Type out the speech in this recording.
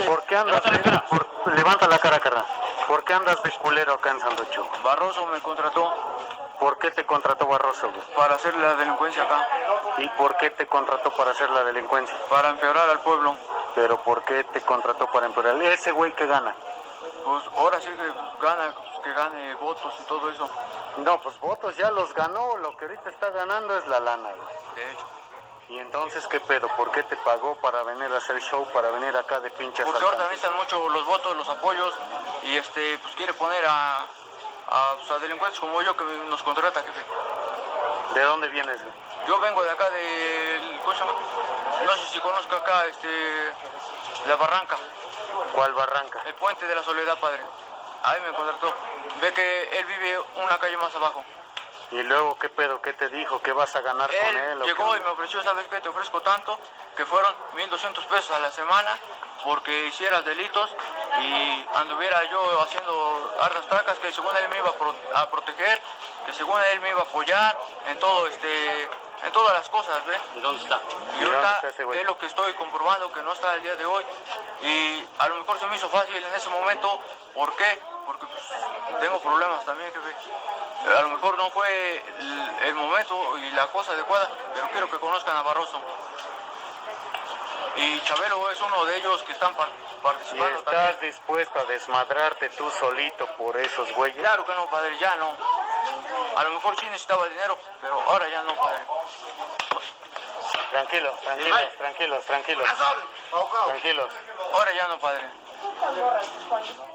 ¿Por qué andas levanta la cara, carnal? ¿Por qué andas de culero acá en Sandocho? Barroso me contrató ¿Por qué te contrató Barroso, güey? para hacer la delincuencia acá, ¿Y por qué te contrató para hacer la delincuencia? para empeorar al pueblo. ¿Pero por qué te contrató para empeorar? ¿Ese güey que gana? Pues ahora sí que gane votos y todo eso. No, pues votos ya los ganó, lo que ahorita está ganando es la lana, güey. De hecho. ¿Y entonces qué pedo? ¿Por qué te pagó para venir a hacer show, para venir acá de pinches Porque ahora asaltantes? necesitan mucho los votos, los apoyos y pues quiere poner a delincuentes como yo que nos contrata, jefe. ¿De dónde vienes, güey? Yo vengo de acá ¿cómo se llama? No sé si conozco acá, la Barranca, ¿Cuál barranca? el puente de la Soledad, padre. Ahí me contrató. Ve que él vive una calle más abajo. ¿Y luego qué pedo? ¿Qué te dijo? ¿Qué vas a ganar con él? Él ¿O llegó qué? y me ofreció, ¿sabes qué? Te ofrezco tanto, que fueron 1,200 pesos a la semana porque hicieras delitos y anduviera yo haciendo hartas tracas, que según él me iba a proteger, que según él me iba a apoyar en todo en todas las cosas, ¿ves? ¿Y dónde está? Y ahorita es lo que estoy comprobando, que no está el día de hoy. Y a lo mejor se me hizo fácil en ese momento. ¿Por qué? Porque pues, tengo problemas también, jefe. A lo mejor no fue el momento y la cosa adecuada, pero quiero que conozcan a Barroso. Y Chabelo es uno de ellos que están ¿Y participando estás también. dispuesto a desmadrarte tú solito por esos güeyes? Claro que no, padre, ya no. A lo mejor sí necesitaba dinero, pero ahora ya no, padre. Tranquilos, tranquilos. Ahora ya no, padre.